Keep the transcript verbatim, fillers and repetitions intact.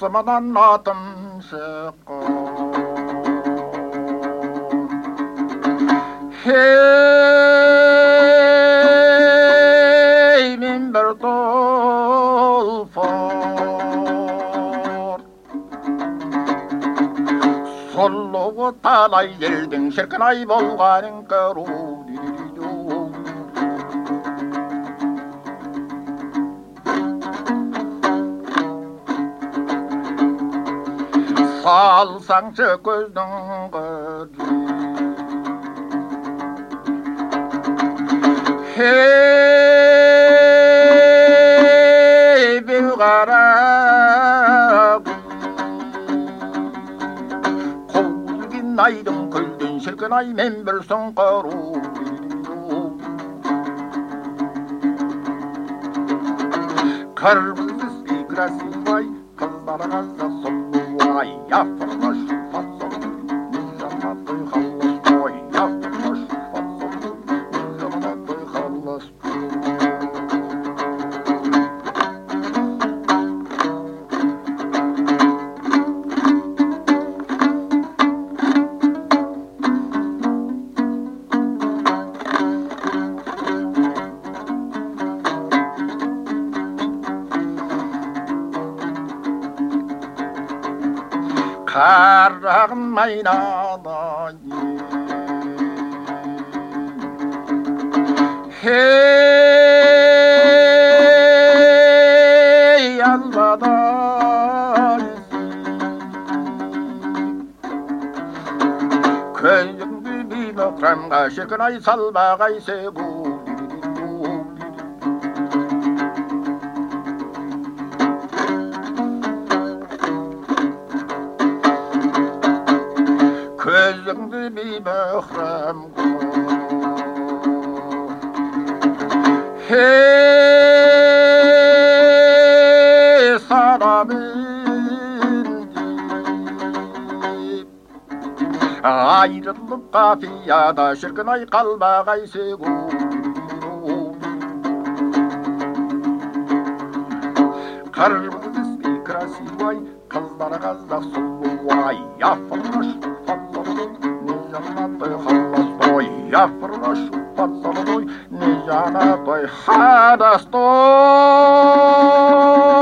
Almadan atım şıkkı. Hey min bir dolfar Solluğu talay yeldin şirkin ay bolgarın kırı. Salsаңшы көздің қыры. Hey bir qara Qoğulgin aydın күлден шіркін ай мен білсің қыру. Кырмызы красивый қыздар қазақ сұлуай. Япырма шуфат сұлуй, нижана той қаллас той. Япырма шуфат сұлуй, нижана той қаллас той. Қарағым айнадай Hey almaдай Көзіңді беймі құрамға шіркін ай салмағай сегу. Көзіңді бейміқрам Хей сарамен деп Айрылып қапияда шіркін ай қалмағай сегу. Қырмызы красивый қыздар қазақ сұлуай. Япырма шуфат сұлуй, нижана той қаллас той. Япырма шуфат сұлуй, нижана той қаллас той.